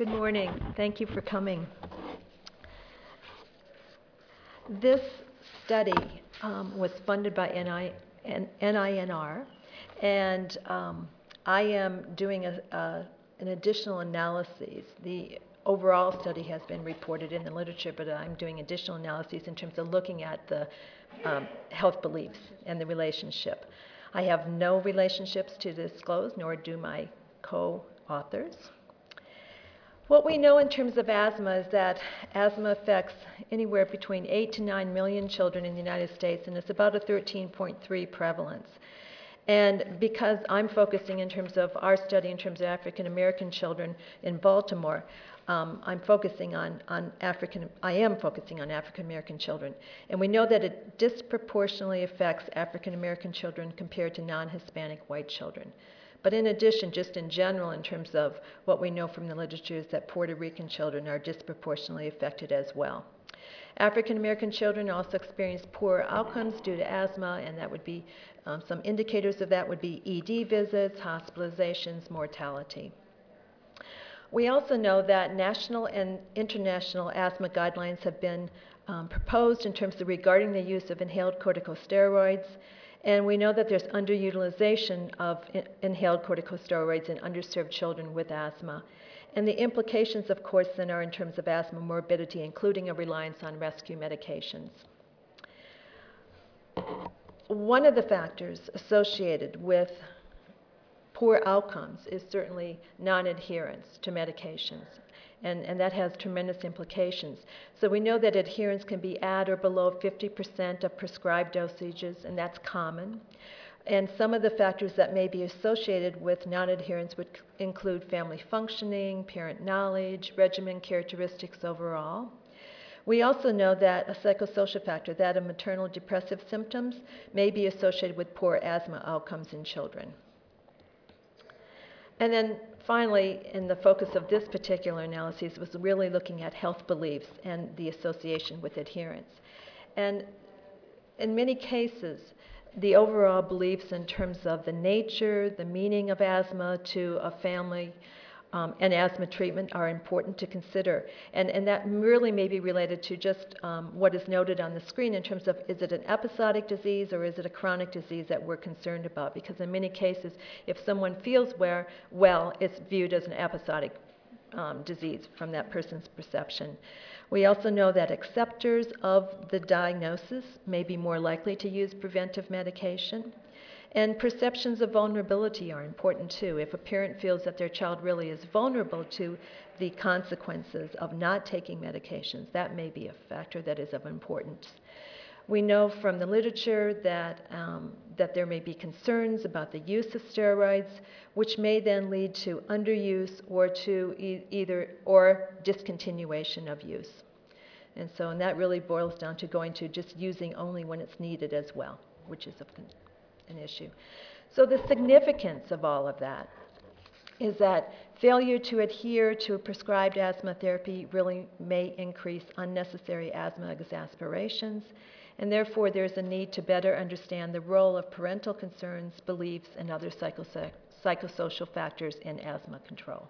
Good morning. Thank you for coming. This study was funded by NINR, and I am doing an additional analysis. The overall study has been reported in the literature, but I'm doing additional analyses in terms of looking at the health beliefs and the relationship. I have no relationships to disclose, nor do my co-authors. What we know in terms of asthma is that asthma affects anywhere between 8 to 9 million children in the United States, and it's about a 13.3 prevalence. And because I'm focusing in terms of our study in terms of African American children in Baltimore, I am focusing on African American children. And we know that it disproportionately affects African American children compared to non-Hispanic white children. But in addition, just in general, in terms of what we know from the literature, is that Puerto Rican children are disproportionately affected as well. African American children also experience poor outcomes due to asthma, and that would be some indicators of that would be ED visits, hospitalizations, mortality. We also know that national and international asthma guidelines have been proposed in terms of regarding the use of inhaled corticosteroids. And we know that there's underutilization of inhaled corticosteroids in underserved children with asthma. And the implications, of course, then are in terms of asthma morbidity, including a reliance on rescue medications. One of the factors associated with poor outcomes is certainly non-adherence to medications. And that has tremendous implications. So we know that adherence can be at or below 50% of prescribed dosages, and that's common. And some of the factors that may be associated with non-adherence would include family functioning, parent knowledge, regimen characteristics overall. We also know that a psychosocial factor, that of maternal depressive symptoms, may be associated with poor asthma outcomes in children. And then finally, in the focus of this particular analysis was really looking at health beliefs and the association with adherence. And in many cases, the overall beliefs in terms of the nature, the meaning of asthma to a family, and asthma treatment are important to consider. And that really may be related to just what is noted on the screen in terms of, is it an episodic disease or is it a chronic disease that we're concerned about? Because in many cases, if someone feels well, it's viewed as an episodic disease from that person's perception. We also know that acceptors of the diagnosis may be more likely to use preventive medication. And perceptions of vulnerability are important too. If a parent feels that their child really is vulnerable to the consequences of not taking medications, that may be a factor that is of importance. We know from the literature that, that there may be concerns about the use of steroids, which may then lead to underuse or to or discontinuation of use. And that really boils down to going to just using only when it's needed as well, which is an issue. So the significance of all of that is that failure to adhere to a prescribed asthma therapy really may increase unnecessary asthma exacerbations, and therefore there's a need to better understand the role of parental concerns, beliefs, and other psychosocial factors in asthma control.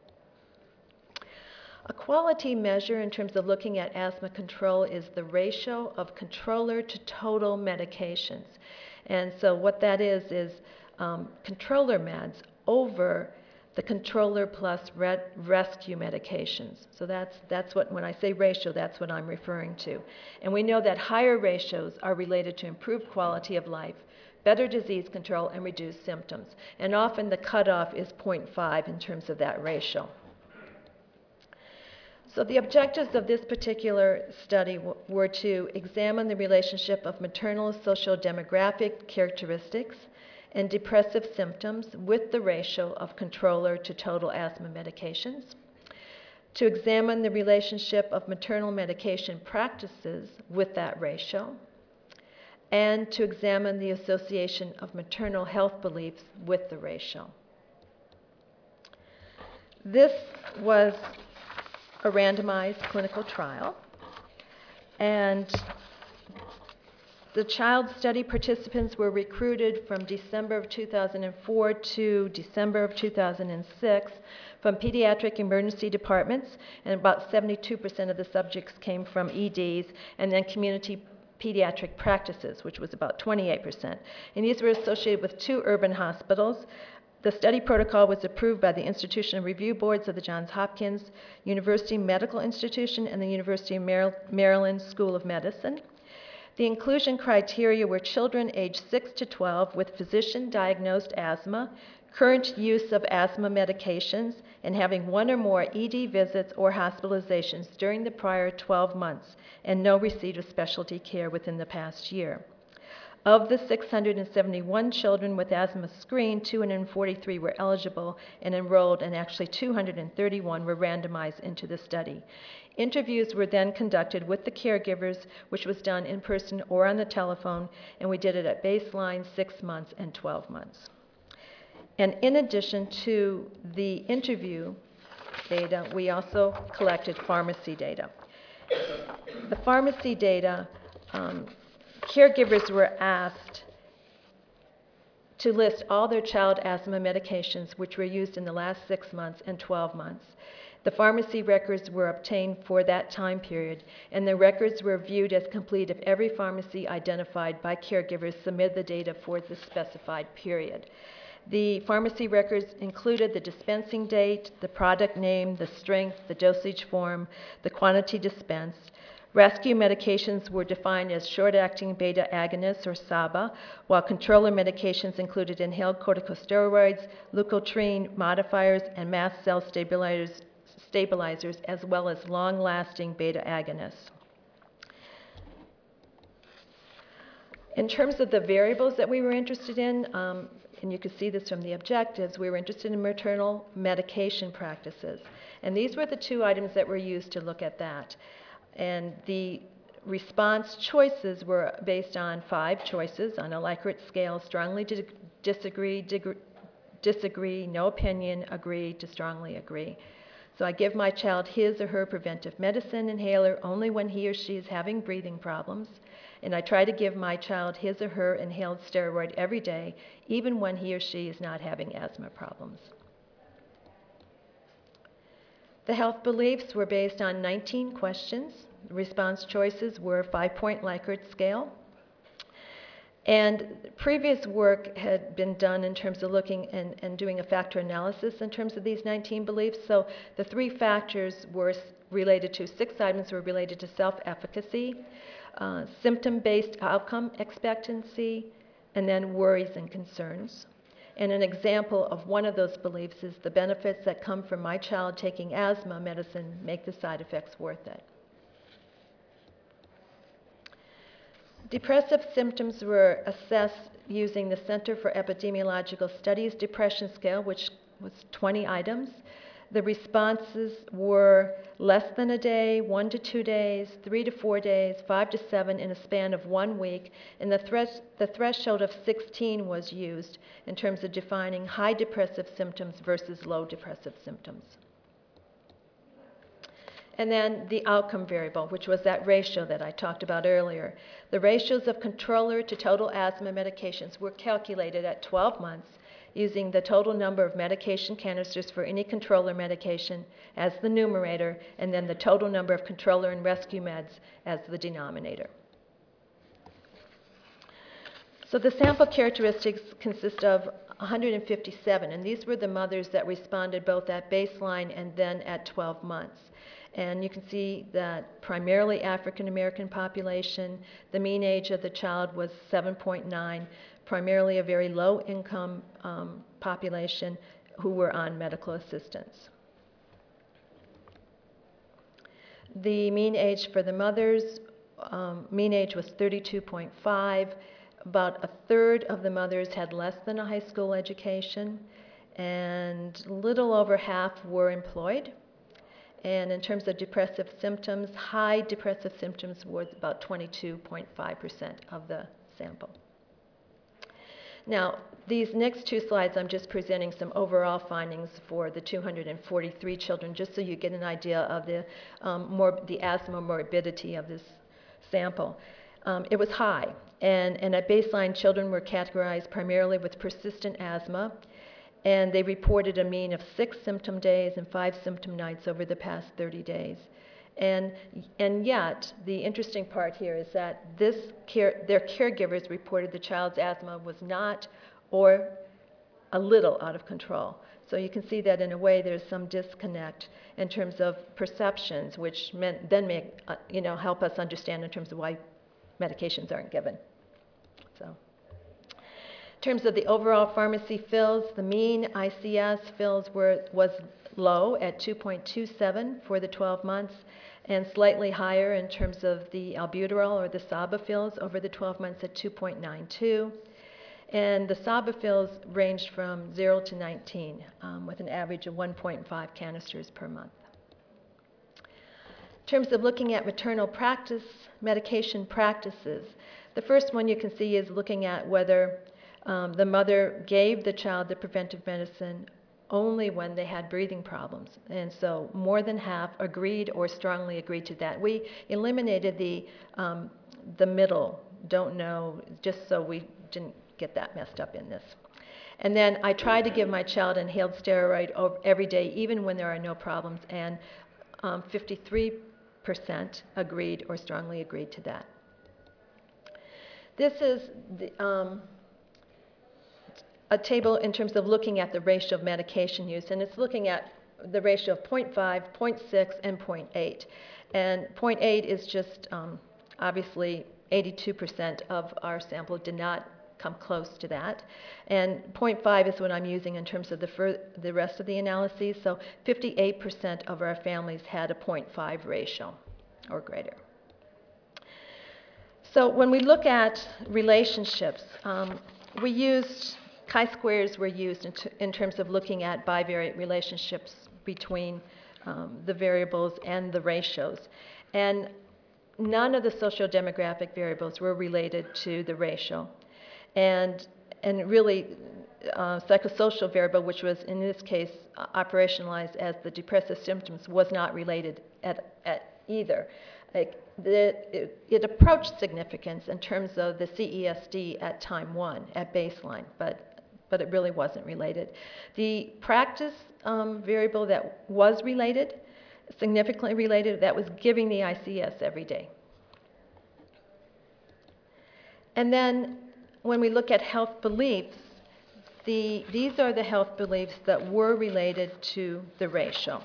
A quality measure in terms of looking at asthma control is the ratio of controller to total medications. And so what that is controller meds over the controller plus rescue medications. So that's what, when I say ratio, that's what I'm referring to. And we know that higher ratios are related to improved quality of life, better disease control, and reduced symptoms. And often the cutoff is 0.5 in terms of that ratio. So the objectives of this particular study were to examine the relationship of maternal socio-demographic characteristics and depressive symptoms with the ratio of controller to total asthma medications, to examine the relationship of maternal medication practices with that ratio, and to examine the association of maternal health beliefs with the ratio. This was a randomized clinical trial, and the child study participants were recruited from December of 2004 to December of 2006 from pediatric emergency departments, and about 72% of the subjects came from EDs, and then community pediatric practices, which was about 28%. And these were associated with 2 urban hospitals. The study protocol was approved by the Institutional Review Boards of the Johns Hopkins University Medical Institution and the University of Maryland School of Medicine. The inclusion criteria were children aged 6 to 12 with physician-diagnosed asthma, current use of asthma medications, and having 1 or more ED visits or hospitalizations during the prior 12 months, and no receipt of specialty care within the past year. Of the 671 children with asthma screened, 243 were eligible and enrolled, and actually 231 were randomized into the study. Interviews were then conducted with the caregivers, which was done in person or on the telephone, and we did it at baseline, 6 months, and 12 months. And in addition to the interview data, we also collected pharmacy data. The pharmacy data, caregivers were asked to list all their child asthma medications which were used in the last 6 months and 12 months. The pharmacy records were obtained for that time period, and the records were viewed as complete if every pharmacy identified by caregivers submitted the data for the specified period. The pharmacy records included the dispensing date, the product name, the strength, the dosage form, the quantity dispensed. Rescue medications were defined as short-acting beta agonists, or SABA, while controller medications included inhaled corticosteroids, leukotriene modifiers, and mast cell stabilizers, as well as long-lasting beta agonists. In terms of the variables that we were interested in, and you can see this from the objectives, we were interested in maternal medication practices. And these were the 2 items that were used to look at that. And the response choices were based on 5 choices on a Likert scale: strongly disagree, disagree, no opinion, agree to strongly agree. So I give my child his or her preventive medicine inhaler only when he or she is having breathing problems, and I try to give my child his or her inhaled steroid every day, even when he or she is not having asthma problems. The health beliefs were based on 19 questions. The response choices were 5-point Likert scale. And previous work had been done in terms of looking and doing a factor analysis in terms of these 19 beliefs. So the 3 factors were related to, 6 items were related to self-efficacy, symptom-based outcome expectancy, and then worries and concerns. And an example of one of those beliefs is the benefits that come from my child taking asthma medicine make the side effects worth it. Depressive symptoms were assessed using the Center for Epidemiological Studies depression scale, which was 20 items. The responses were less than a day, 1 to 2 days, 3 to 4 days, 5 to 7 in a span of 1 week, and the threshold of 16 was used in terms of defining high depressive symptoms versus low depressive symptoms. And then the outcome variable, which was that ratio that I talked about earlier. The ratios of controller to total asthma medications were calculated at 12 months using the total number of medication canisters for any controller medication as the numerator, and then the total number of controller and rescue meds as the denominator. So the sample characteristics consist of 157, and these were the mothers that responded both at baseline and then at 12 months. And you can see that primarily African American population, the mean age of the child was 7.9, primarily a very low income population who were on medical assistance. The mean age for the mothers, mean age was 32.5. About a third of the mothers had less than a high school education, and a little over half were employed. And in terms of depressive symptoms, high depressive symptoms were about 22.5% of the sample. Now, these next 2 slides, I'm just presenting some overall findings for the 243 children, just so you get an idea of the asthma morbidity of this sample. It was high, and at baseline, children were categorized primarily with persistent asthma, and they reported a mean of 6 symptom days and 5 symptom nights over the past 30 days. And yet, the interesting part here is that their caregivers reported the child's asthma was not or a little out of control. So you can see that in a way there's some disconnect in terms of perceptions, which then may help us understand in terms of why medications aren't given. So, in terms of the overall pharmacy fills, the mean ICS fills was low at 2.27 for the 12 months, and slightly higher in terms of the albuterol or the SABA fills over the 12 months at 2.92. And the SABA fills ranged from 0 to 19, with an average of 1.5 canisters per month. In terms of looking at maternal practice, medication practices, the first one you can see is looking at whether the mother gave the child the preventive medicine only when they had breathing problems. And so more than half agreed or strongly agreed to that. We eliminated the middle, don't know, just so we didn't get that messed up in this. And then I tried to give my child inhaled steroid every day, even when there are no problems, and 53% agreed or strongly agreed to that. This is a table in terms of looking at the ratio of medication use, and it's looking at the ratio of 0.5, 0.6, and 0.8. And 0.8 is just obviously 82% of our sample did not come close to that. And 0.5 is what I'm using in terms of the rest of the analyses. So 58% of our families had a 0.5 ratio or greater. So when we look at relationships, we used chi-squares were used in terms of looking at bivariate relationships between the variables and the ratios. And none of the socio-demographic variables were related to the ratio. And really, psychosocial variable, which was in this case operationalized as the depressive symptoms, was not related at either. It approached significance in terms of the CESD at time 1, at baseline, but it really wasn't related. The practice variable that was related, significantly related, that was giving the ICS every day. And then when we look at health beliefs, these are the health beliefs that were related to the ratio.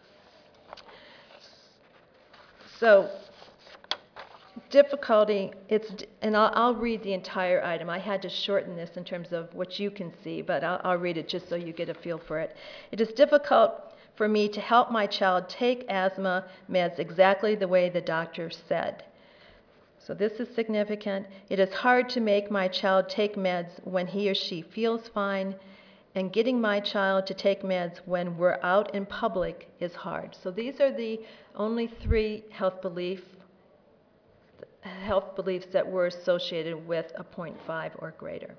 So difficulty, and I'll read the entire item. I had to shorten this in terms of what you can see, but I'll read it just so you get a feel for it. It is difficult for me to help my child take asthma meds exactly the way the doctor said. So this is significant. It is hard to make my child take meds when he or she feels fine, and getting my child to take meds when we're out in public is hard. So these are the only 3 health beliefs that were associated with a 0.5 or greater.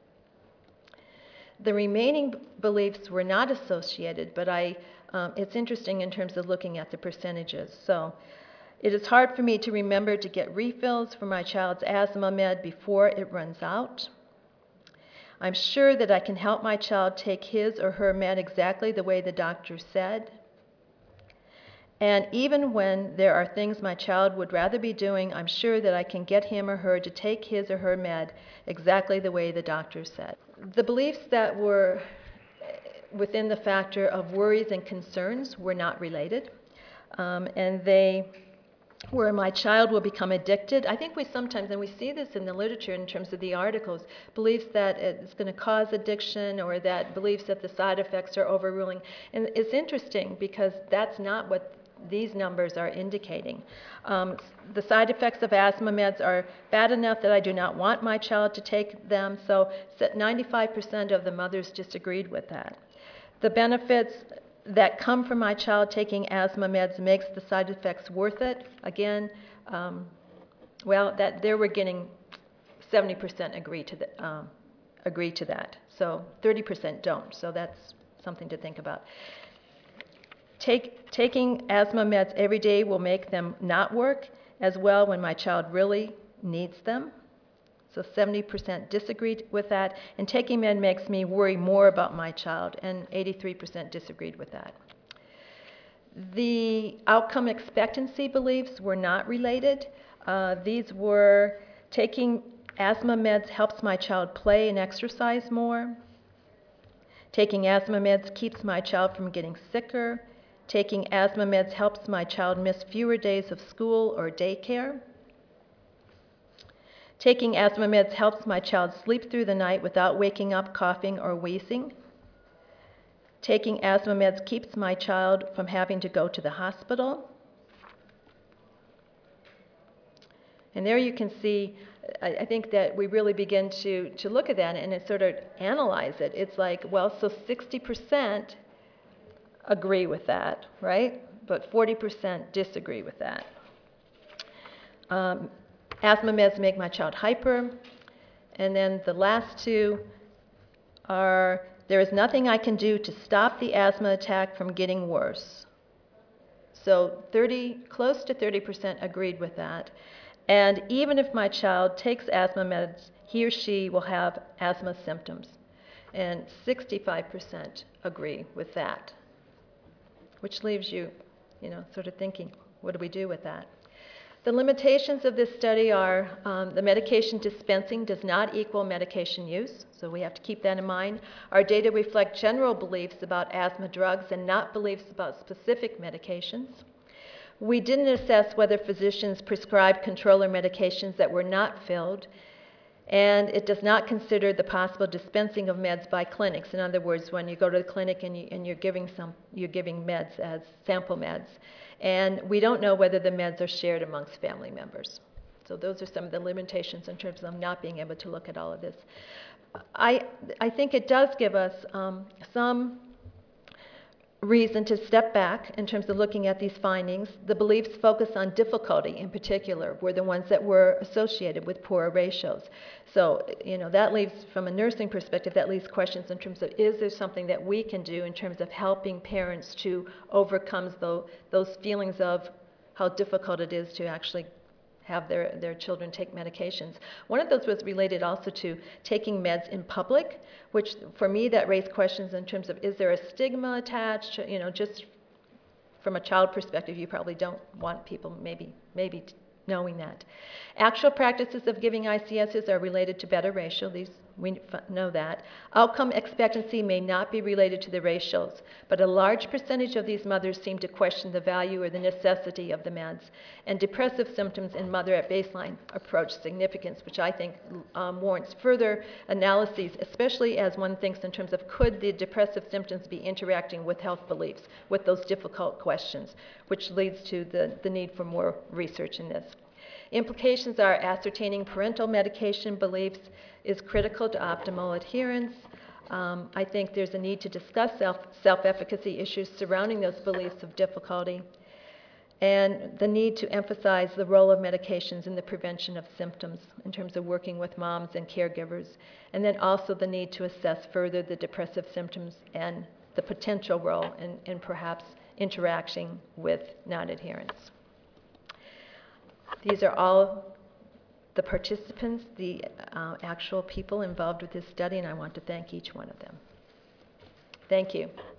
The remaining beliefs were not associated, but it's interesting in terms of looking at the percentages. So it is hard for me to remember to get refills for my child's asthma med before it runs out. I'm sure that I can help my child take his or her med exactly the way the doctor said. And even when there are things my child would rather be doing, I'm sure that I can get him or her to take his or her med exactly the way the doctor said. The beliefs that were within the factor of worries and concerns were not related, and they where my child will become addicted. I think we sometimes, and we see this in the literature in terms of the articles, beliefs that it's going to cause addiction, or that beliefs that the side effects are overruling. And it's interesting because that's not what these numbers are indicating. The side effects of asthma meds are bad enough that I do not want my child to take them, so 95% of the mothers disagreed with that. The benefits that come from my child taking asthma meds makes the side effects worth it. Again, there we're getting 70% agree to that. So 30% don't. So that's something to think about. Taking asthma meds every day will make them not work as well when my child really needs them. So 70% disagreed with that, and taking med makes me worry more about my child, and 83% disagreed with that. The outcome expectancy beliefs were not related. These were taking asthma meds helps my child play and exercise more. Taking asthma meds keeps my child from getting sicker. Taking asthma meds helps my child miss fewer days of school or daycare. Taking asthma meds helps my child sleep through the night without waking up coughing or wheezing. Taking asthma meds keeps my child from having to go to the hospital. And there you can see, I think that we really begin to look at that and sort of analyze it. It's like, well, so 60% agree with that, right? But 40% disagree with that. Asthma meds make my child hyper. And then the last two are, there is nothing I can do to stop the asthma attack from getting worse. So close to 30% agreed with that. And even if my child takes asthma meds, he or she will have asthma symptoms. And 65% agree with that, which leaves you, sort of thinking, what do we do with that? The limitations of this study are the medication dispensing does not equal medication use, so we have to keep that in mind. Our data reflect general beliefs about asthma drugs and not beliefs about specific medications. We didn't assess whether physicians prescribed controller medications that were not filled, and it does not consider the possible dispensing of meds by clinics. In other words, when you go to the clinic and you're giving meds as sample meds. And we don't know whether the meds are shared amongst family members. So those are some of the limitations in terms of not being able to look at all of this. I think it does give us some reason to step back in terms of looking at these findings. The beliefs focus on difficulty in particular were the ones that were associated with poorer ratios. So, that leaves, from a nursing perspective, that leaves questions in terms of, is there something that we can do in terms of helping parents to overcome those feelings of how difficult it is to actually have their children take medications. One of those was related also to taking meds in public, which for me that raised questions in terms of, is there a stigma attached? Just from a child perspective, you probably don't want people maybe knowing that. Actual practices of giving ICSs are related to better ratio. We know that. Outcome expectancy may not be related to the ratios, but a large percentage of these mothers seem to question the value or the necessity of the meds. And depressive symptoms in mother at baseline approach significance, which I think warrants further analyses, especially as one thinks in terms of, could the depressive symptoms be interacting with health beliefs, with those difficult questions, which leads to the need for more research in this. Implications are ascertaining parental medication beliefs is critical to optimal adherence. I think there's a need to discuss self-efficacy issues surrounding those beliefs of difficulty, and the need to emphasize the role of medications in the prevention of symptoms in terms of working with moms and caregivers, and then also the need to assess further the depressive symptoms and the potential role in perhaps interacting with non-adherence. These are all the participants, the actual people involved with this study, and I want to thank each one of them. Thank you.